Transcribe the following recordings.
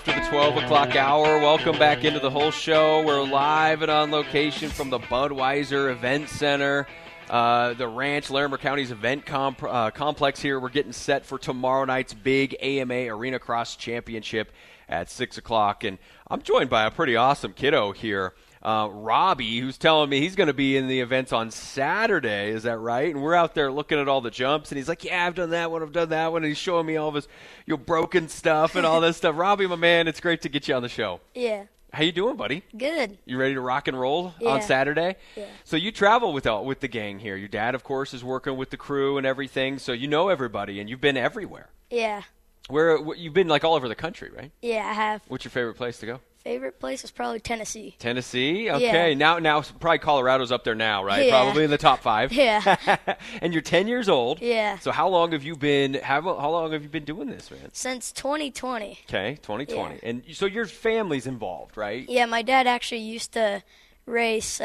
after the 12 o'clock hour. Welcome back into the whole show. We're live and on location from the Budweiser Event Center, the Ranch, Larimer County's event complex here. We're getting set for tomorrow night's big AMA Arena Cross Championship at 6 o'clock. And I'm joined by a pretty awesome kiddo here. Robbie, who's telling me he's going to be in the events on Saturday. Is that right? And we're out there looking at all the jumps, and he's like, yeah, I've done that one, I've done that one, and he's showing me all of his broken stuff and all this stuff. Robbie, my man, it's great to get you on the show. Yeah. How you doing, buddy? Good. You ready to rock and roll Yeah. on Saturday? Yeah. So you travel with the gang here. Your dad, of course, is working with the crew and everything, so you know everybody, and you've been everywhere. Yeah. Where you've been like all over the country, right? Yeah, I have. What's your favorite place to go? Favorite place is probably Tennessee. Tennessee? Okay. Yeah. Now probably Colorado's up there now, right? Yeah. Probably in the top 5. Yeah. And you're 10 years old. Yeah. So how long have you been doing this, man? Since 2020. Okay, 2020. Yeah. And so your family's involved, right? Yeah, my dad actually used to race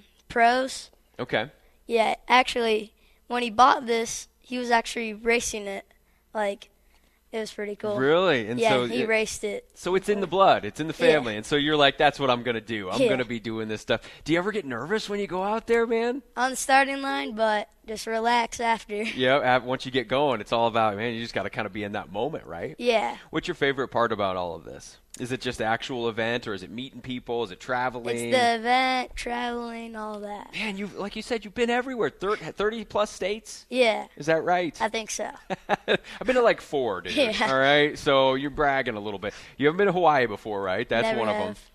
pros. Okay. Yeah, actually, when he bought this, he was actually racing it. Like, it was pretty cool. Really? And yeah, so he raced it. So it's in the blood. It's in the family. Yeah. And so you're like, that's what I'm going to do. I'm Yeah. going to be doing this stuff. Do you ever get nervous when you go out there, man? On the starting line, but just relax after. Yeah, once you get going, it's all about, man, you just got to kind of be in that moment, right? Yeah. What's your favorite part about all of this? Is it just the actual event, or is it meeting people? Is it traveling? It's the event, traveling, all that. Man, like you said, you've been everywhere. 30-plus states? Yeah, Is that right? I think so. I've been to like 4, dude. Yeah. All right? So you're bragging a little bit. You haven't been to Hawaii before, right? That's Never one of them. have.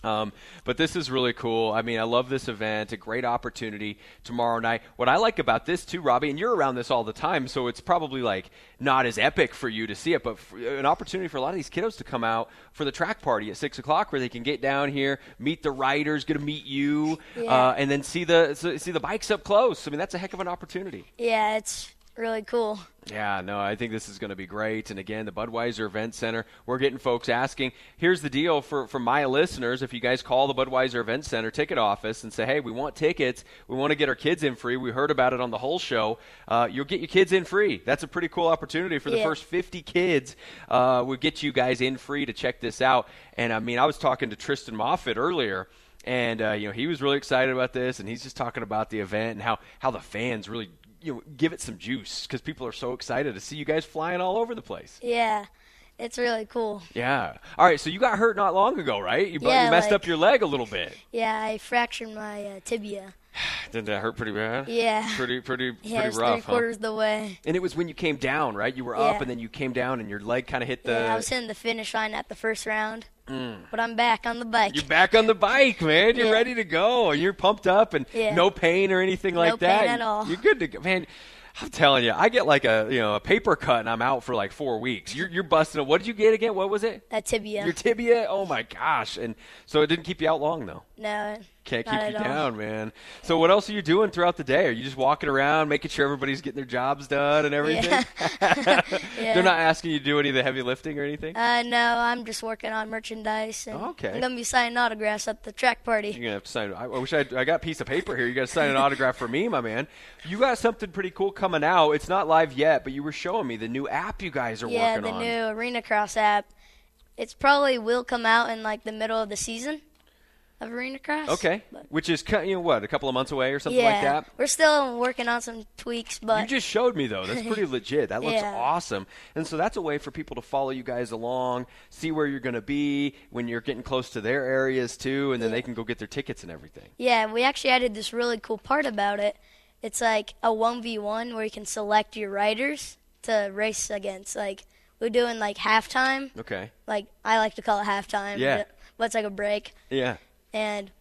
But this is really cool. I mean, I love this event. A great opportunity tomorrow night. What I like about this, too, Robbie, and you're around this all the time, so it's probably like not as epic for you to see it, but an opportunity for a lot of these kiddos to come out for the track party at 6 o'clock where they can get down here, meet the riders, get to meet you, Yeah. and then see the bikes up close. I mean, that's a heck of an opportunity. Yeah, it's really cool. Yeah, no, I think this is going to be great. And again, the Budweiser Event Center, we're getting folks asking. Here's the deal for my listeners. If you guys call the Budweiser Event Center ticket office and say, hey, we want tickets, we want to get our kids in free, we heard about it on the whole show, you'll get your kids in free. That's a pretty cool opportunity for the Yeah. first 50 kids. We'll get you guys in free to check this out. And, I mean, I was talking to Tristan Moffitt earlier, and he was really excited about this, and he's just talking about the event and how the fans really give it some juice because people are so excited to see you guys flying all over the place. Yeah, it's really cool. Yeah. All right, so you got hurt not long ago, right? You Yeah, messed like- up your leg a little bit. Yeah, I fractured my tibia. Didn't that hurt pretty bad? Yeah. Pretty Yeah, pretty it's rough, huh? 3/4 the way. And it was when you came down, right? You were up Yeah. and then you came down and your leg kind of hit the... Yeah, I was hitting the finish line at the first round, but I'm back on the bike. You're back on the bike, man. You're Yeah. ready to go. And you're pumped up and Yeah. no pain or anything like No that. pain at all. You're good to go. Man, I'm telling you, I get like a paper cut and I'm out for like 4 weeks. You're busting. What did you get again? What was it? That tibia. Your tibia? Oh, my gosh. And so it didn't keep you out long, though. No, Can't not keep you at all. down, man. So what else are you doing throughout the day? Are you just walking around, making sure everybody's getting their jobs done and everything? Yeah. They're not asking you to do any of the heavy lifting or anything? No, I'm just working on merchandise, and Okay. I'm going to be signing autographs at the track party. You're going to have to sign. I wish I got a piece of paper here. You got to sign an autograph for me, my man. You got something pretty cool coming out. It's not live yet, but you were showing me the new app you guys are Yeah, working the on. new Arena Cross app. It's probably will come out in like the middle of the season of Arena Cross. Okay. But, Which is, what, a couple of months away or something yeah, like that? we're still working on some tweaks, but You just showed me, though. That's pretty legit. That looks Yeah. awesome. And so that's a way for people to follow you guys along, see where you're going to be when you're getting close to their areas, too, and then they can go get their tickets and everything. yeah, we actually added this really cool part about it. It's like a 1v1 where you can select your riders to race against. Like, we're doing like halftime. Okay. Like, I like to call it halftime. Yeah. But it's like a break. Yeah. And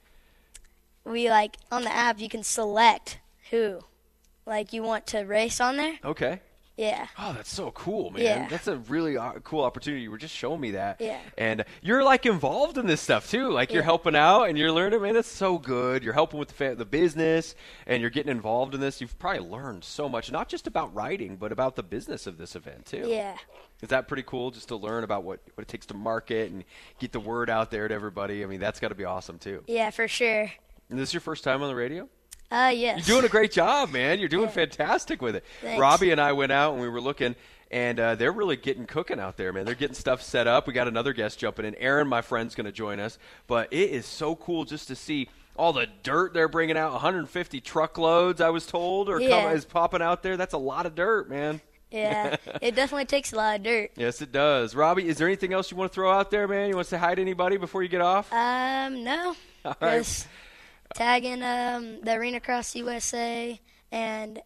we like on the app you can select who like you want to race on there. Okay. Yeah. Oh, that's so cool, man. Yeah. That's a really cool opportunity. You were just showing me that. Yeah. And you're, like, involved in this stuff, too. Like, you're Yeah. helping out and you're learning. Man, that's so good. You're helping with the business and you're getting involved in this. You've probably learned so much, not just about riding, but about the business of this event, too. Yeah. Is that pretty cool just to learn about what it takes to market and get the word out there to everybody? I mean, that's got to be awesome, too. Yeah, for sure. And this is your first time on the radio? Yes. You're doing a great job, man. You're doing fantastic with it. Thanks. Robbie and I went out and we were looking, and they're really getting cooking out there, man. They're getting stuff set up. We got another guest jumping in. Aaron, my friend's going to join us, but it is so cool just to see all the dirt they're bringing out. 150 truckloads, I was told, is popping out there. That's a lot of dirt, man. Yeah, it definitely takes a lot of dirt. Yes, it does. Robbie, is there anything else you want to throw out there, man? You want to say hi to anybody before you get off? No. All right. Just tagging the Arena Cross USA and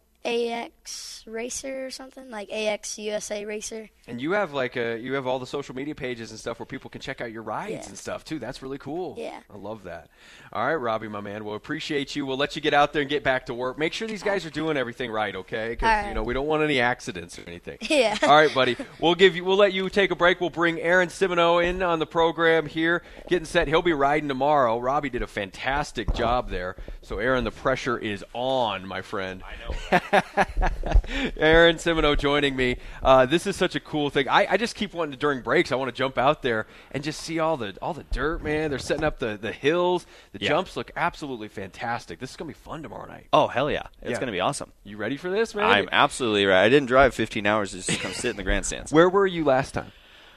AX Racer or something, like AX USA Racer. And you have you have all the social media pages and stuff where people can check out your rides and stuff too. That's really cool. Yeah. I love that. All right, Robbie, my man. We'll appreciate you. We'll let you get out there and get back to work. Make sure these guys are doing everything right, okay? Because we don't want any accidents or anything. Yeah. All right, buddy. We'll let you take a break. We'll bring Aaron Simino in on the program here, getting set. He'll be riding tomorrow. Robbie did a fantastic job there. So, Aaron, the pressure is on, my friend. I know. Aaron Simino joining me. This is such a cool thing. I just keep wanting to, during breaks, I want to jump out there and just see all the dirt, man. They're setting up the hills. The jumps look absolutely fantastic. This is going to be fun tomorrow night. Oh, hell yeah. It's going to be awesome. You ready for this, man? I'm absolutely ready. I didn't drive 15 hours just to come sit in the grandstands. Where were you last time?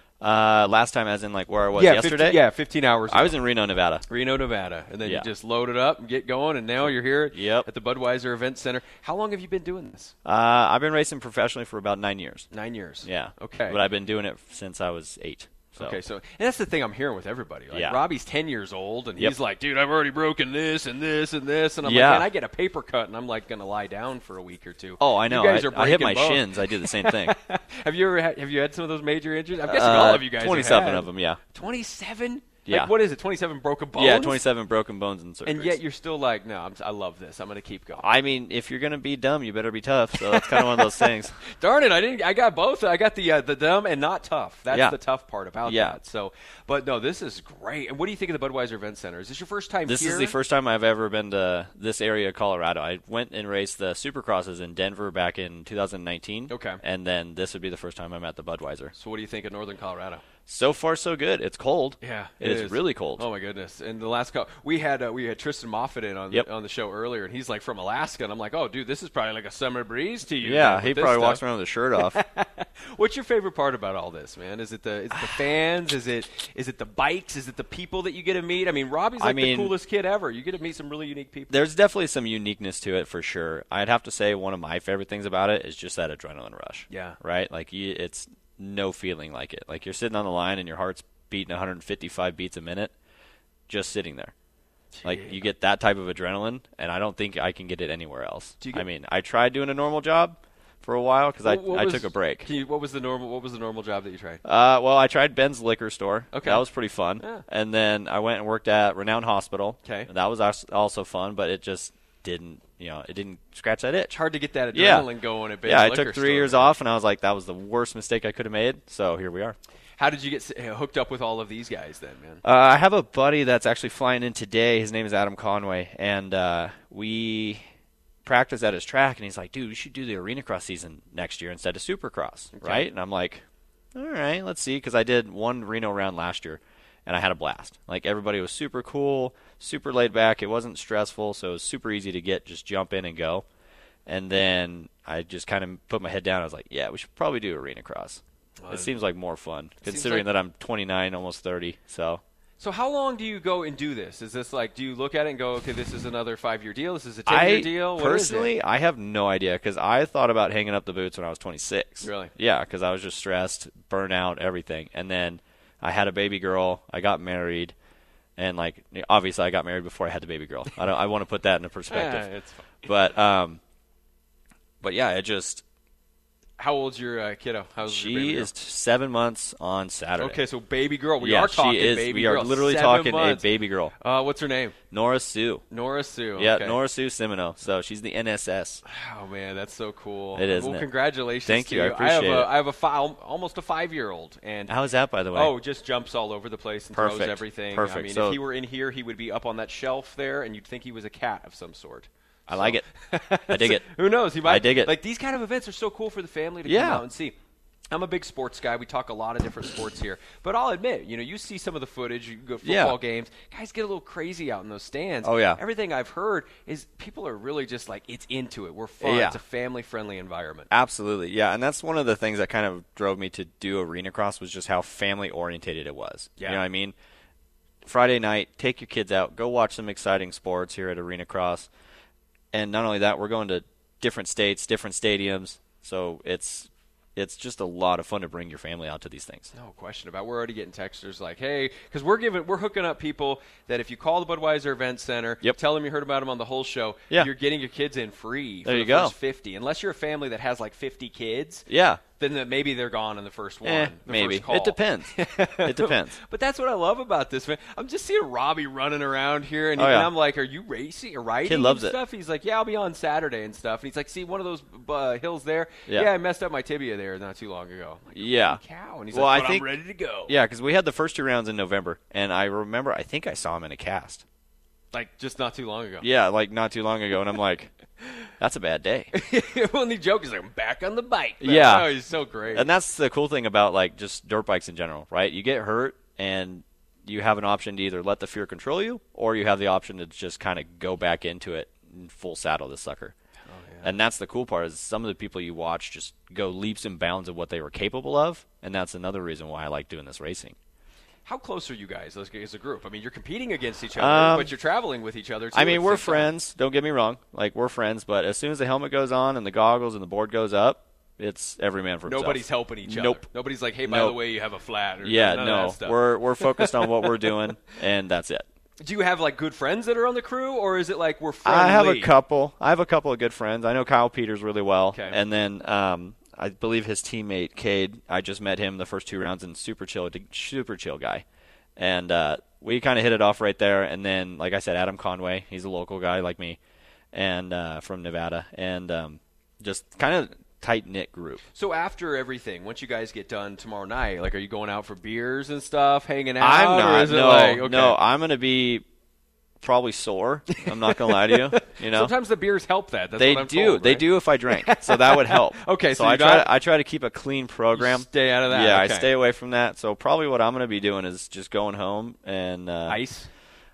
Last time as in like where I was yesterday? 15 hours ago. I was in Reno, Nevada. And then you just load it up and get going, and now you're here Yep. at the Budweiser Event Center. How long have you been doing this? I've been racing professionally for about 9 years. 9 years. Yeah. Okay. But I've been doing it since I was 8. So. Okay, so and that's the thing I'm hearing with everybody. Like, Robbie's 10 years old, and Yep. he's like, dude, I've already broken this and this and this. And I'm like, man, I get a paper cut, and I'm like going to lie down for a week or two. Oh, I know. You guys are I hit breaking my bones. shins. I do the same thing. Have you had some of those major injuries? I'm guessing all of you guys 27 have of them, yeah. 27? Yeah. Like, what is it, 27 broken bones? Yeah, 27 broken bones and surgeries. And yet you're still like, no, I love this. I'm going to keep going. I mean, if you're going to be dumb, you better be tough. So that's kind of one of those things. Darn it, I got both. I got the dumb and not tough. That's the tough part about that. So, but no, this is great. And what do you think of the Budweiser Event Center? Is this your first time This here? is the first time I've ever been to this area of Colorado. I went and raced the Supercrosses in Denver back in 2019. Okay. And then this would be the first time I'm at the Budweiser. So what do you think of Northern Colorado? So far, so good. It's cold. Yeah, it is really cold. Oh my goodness! And the last we had Tristan Moffitt in on the show earlier, and he's like from Alaska, and I'm like, oh, dude, this is probably like a summer breeze to you. Yeah, he probably walks around with his shirt off. What's your favorite part about all this, man? Is it the fans? Is it the bikes? Is it the people that you get to meet? I mean, Robbie's the coolest kid ever. You get to meet some really unique people. There's definitely some uniqueness to it for sure. I'd have to say one of my favorite things about it is just that adrenaline rush. Yeah. Right? Like it's no feeling like it. Like you're sitting on the line and your heart's beating 155 beats a minute just sitting there. Like you get that type of adrenaline, and I don't think I can get it anywhere else. I mean, I tried doing a normal job for a while because I took a break. What was the normal job that you tried? Well, I tried Ben's Liquor Store. Okay. That was pretty fun. Yeah. And then I went and worked at Renown Hospital. Okay. That was also fun, but it just didn't scratch that itch. It's hard to get that adrenaline going at Ben's I Liquor took 3 Store, years off, and I was like, that was the worst mistake I could have made. So here we are. How did you get hooked up with all of these guys then, man? I have a buddy that's actually flying in today. His name is Adam Conway, and we practice at his track, and he's like, dude, we should do the Arena Cross season next year instead of Supercross, right? And I'm like, all right, let's see, because I did one Reno round last year, and I had a blast. Like, everybody was super cool, super laid back. It wasn't stressful, so it was super easy to just jump in and go. And then I just kind of put my head down. I was like, yeah, we should probably do Arena Cross. It seems like more fun, considering that I'm 29, almost 30. So how long do you go and do this? Is this like, do you look at it and go, okay, this is another 5-year deal, this is a 10-year deal? What personally, I have no idea, because I thought about hanging up the boots when I was 26. Really? Yeah, because I was just stressed, burnout, everything. And then I had a baby girl, I got married, and like obviously I got married before I had the baby girl. I want to put that into perspective. It's fine. But yeah, it just. How old's your kiddo? She is 7 months on Saturday. Okay, so baby girl. We are talking baby girl. We are literally 7 talking months. a baby girl. What's her name? Nora Sue. Nora Sue. Yeah, okay. Nora Sue Simino. So she's the NSS. Oh man, that's so cool. It is. Well, congratulations. Thank you. To I appreciate it. I have almost a 5-year-old, and how is that, by the way? Oh, just jumps all over the place and throws everything. Perfect. I mean, so, if he were in here, he would be up on that shelf there, and you'd think he was a cat of some sort. I like it. I dig it. Who knows? He might. I dig it. Like, these kind of events are so cool for the family to come out and see. I'm a big sports guy. We talk a lot of different sports here. But I'll admit, you see some of the footage. You go to football games. Guys get a little crazy out in those stands. Oh, yeah. Everything I've heard is people are really just like, it's into it. We're fun. Yeah. It's a family-friendly environment. Absolutely, yeah. And that's one of the things that kind of drove me to do Arena Cross was just how family-orientated it was. Yeah. You know what I mean? Friday night, take your kids out. Go watch some exciting sports here at Arena Cross. And not only that, we're going to different states, different stadiums. So it's just a lot of fun to bring your family out to these things. No question about it. We're already getting texters like, hey, because we're hooking up people that if you call the Budweiser Event Center, tell them you heard about them on the whole show, you're getting your kids in free for the first 50. Unless you're a family that has like 50 kids. Yeah. Then maybe they're gone in the first one. Maybe. First call. It depends. It depends. But that's what I love about this, man. I'm just seeing Robbie running around here, and, and I'm like, are you racing or riding Kid loves and stuff? He's like, yeah, I'll be on Saturday and stuff. And he's like, see one of those hills there? Yeah, I messed up my tibia there not too long ago. I'm like, yeah. Cow. And he's like, I'm ready to go. Yeah, because we had the first 2 rounds in November, and I remember, I think I saw him in a cast. Like, just not too long ago. Yeah, like not too long ago, and I'm like, that's a bad day. When the joke is like, I'm back on the bike. Man. Yeah. Oh, he's so great. And that's the cool thing about, like, just dirt bikes in general, right? You get hurt, and you have an option to either let the fear control you, or you have the option to just kind of go back into it and full saddle this sucker. Oh, yeah. And that's the cool part is some of the people you watch just go leaps and bounds of what they were capable of, and that's another reason why I like doing this racing. How close are you guys as a group? I mean, you're competing against each other, but you're traveling with each other, too. I mean, we're friends. Don't get me wrong. Like, we're friends, but as soon as the helmet goes on and the goggles and the board goes up, it's every man for himself. Nobody's helping each other. Nope. Nobody's like, hey, by the way, you have a flat. Or none of that stuff. We're focused on what we're doing, and that's it. Do you have, like, good friends that are on the crew, or is it like we're friendly? I have a couple of good friends. I know Kyle Peters really well. Okay. And then I believe his teammate, Cade, I just met him the first 2 rounds, and super chill guy. And we kind of hit it off right there. And then, like I said, Adam Conway, he's a local guy like me, and from Nevada. And just kind of tight-knit group. So after everything, once you guys get done tomorrow night, like, are you going out for beers and stuff, hanging out? I'm not. Or is it like, okay. No, I'm going to be probably sore. I'm not going to lie to you. You know, sometimes the beers help that. That's they what I'm do. told, They right? do if I drank, so that would help. Okay, so I try to keep a clean program. You stay out of that. Yeah, okay. I stay away from that. So probably what I'm going to be doing is just going home and ice,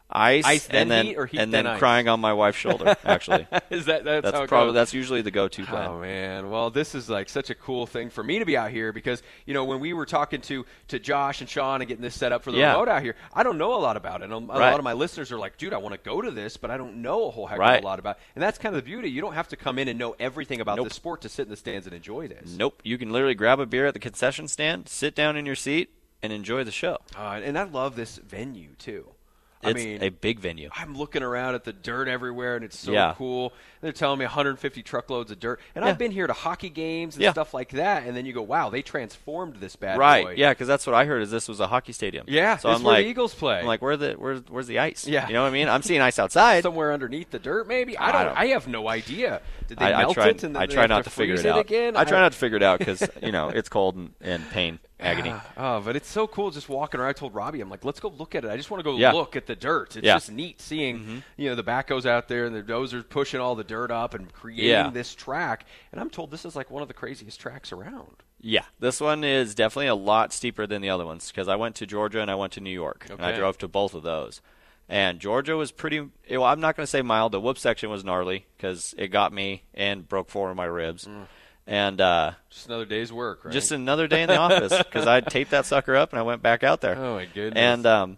and then heat, or heat and then then ice? crying on my wife's shoulder. Actually, is that's how it probably goes? that's usually the go-to plan. Oh man, well this is like such a cool thing for me to be out here because when we were talking to Josh and Sean and getting this set up for the remote out here, I don't know a lot about it. And a lot of my listeners are like, dude, I want to go to this, but I don't know a whole heck of a lot about it. And that's kind of the beauty. You don't have to come in and know everything about the sport to sit in the stands and enjoy this. Nope, you can literally grab a beer at the concession stand, sit down in your seat, and enjoy the show. And I love this venue too. It's a big venue. I'm looking around at the dirt everywhere, and it's so cool. They're telling me 150 truckloads of dirt. And I've been here to hockey games and stuff like that, and then you go, wow, they transformed this bad boy. Right, yeah, because that's what I heard is this was a hockey stadium. Yeah, so that's where the Eagles play. I'm like, where's the ice? Yeah. You know what I mean? I'm seeing ice outside. Somewhere underneath the dirt, maybe? I have no idea. Did they melt it? And I try not to figure it out. Again? I try not to figure it out because, it's cold and pain. Agony. But it's so cool just walking around. I told Robbie, I'm like, let's go look at it. I just want to go look at the dirt. It's just neat seeing, the backhoes out there and the dozers pushing all the dirt up and creating this track. And I'm told this is like one of the craziest tracks around. Yeah, this one is definitely a lot steeper than the other ones because I went to Georgia and I went to New York. Okay. And I drove to both of those. And Georgia was pretty, well, I'm not going to say mild. The whoop section was gnarly because it got me and broke 4 of my ribs. And just another day's work, right? Just another day in the office because I taped that sucker up and I went back out there. Oh my goodness! And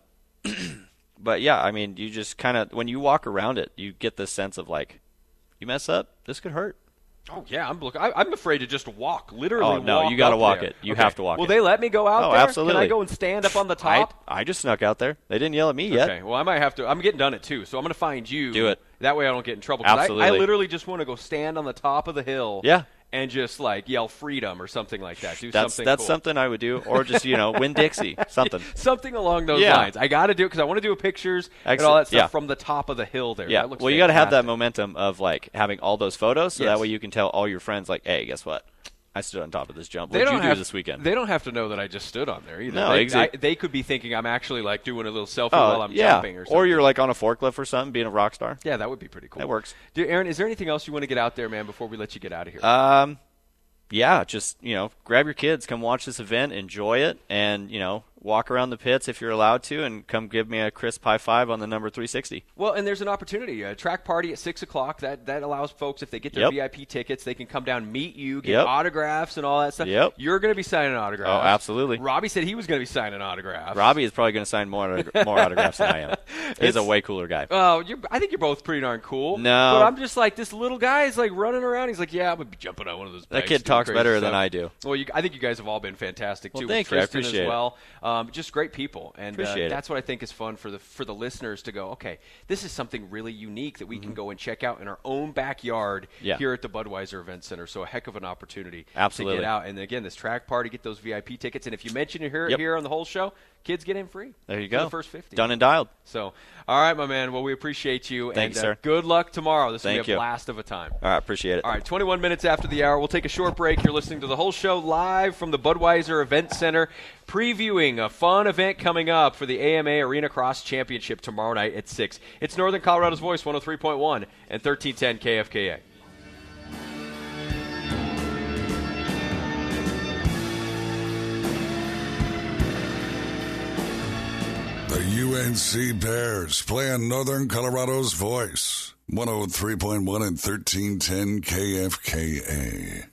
but yeah, I mean, you just kind of when you walk around it, you get this sense of like, you mess up, this could hurt. Oh yeah, I'm afraid to just walk. Literally. Oh no, you got to walk it. You have to walk it. Will they let me go out there? Absolutely. Can I go and stand up on the top? I just snuck out there. They didn't yell at me yet. Okay. Well, I might have to. I'm getting done it too, so I'm going to find you. Do it. That way I don't get in trouble. Absolutely. I literally just want to go stand on the top of the hill. Yeah. And just like yell freedom or something like that. That's cool. something I would do, or just win Dixie, something. Something along those lines. I got to do it because I want to do pictures and all that stuff from the top of the hill there. Yeah. Well, you got to have that momentum of like having all those photos, so that way you can tell all your friends like, hey, guess what? I stood on top of this jump. What did you do this weekend? They don't have to know that I just stood on there either. No, exactly. They could be thinking I'm actually like doing a little selfie while I'm jumping or something. Or you're like on a forklift or something, being a rock star. Yeah, that would be pretty cool. That works. Aaron, is there anything else you want to get out there, man, before we let you get out of here? yeah, just, grab your kids, come watch this event, enjoy it, and, walk around the pits if you're allowed to, and come give me a crisp high five on the number 360. Well, and there's an opportunity. A track party at 6 o'clock. That allows folks, if they get their VIP tickets, they can come down, meet you, get autographs and all that stuff. Yep. You're going to be signing autographs. Oh, absolutely. Robbie said he was going to be signing autographs. Robbie is probably going to sign more autographs than I am. He's a way cooler guy. Oh, I think you're both pretty darn cool. No. But I'm just like, this little guy is like running around. He's like, yeah, I'm going to be jumping on one of those bikes. That kid talks better than I do. Well, I think you guys have all been fantastic, too. Well, thank you. I Tristan appreciate as well. Just great people. And that's what I think is fun for the listeners to go, okay, this is something really unique that we can go and check out in our own backyard here at the Budweiser Event Center. So a heck of an opportunity to get out. And again, this track party, get those VIP tickets. And if you mention it here on the whole show, kids get in free. There you go. The first 50. Done and dialed. So, all right, my man. Well, we appreciate you. Thanks, sir. Good luck tomorrow. This will be a you. blast of a time. All right, appreciate it. All right, 21 minutes after the hour. We'll take a short break. You're listening to the whole show live from the Budweiser Event Center, previewing a fun event coming up for the AMA Arena Cross Championship tomorrow night at 6. It's Northern Colorado's Voice, 103.1 and 1310 KFKA. The UNC Bears playing Northern Colorado's Voice, 103.1 and 1310 KFKA.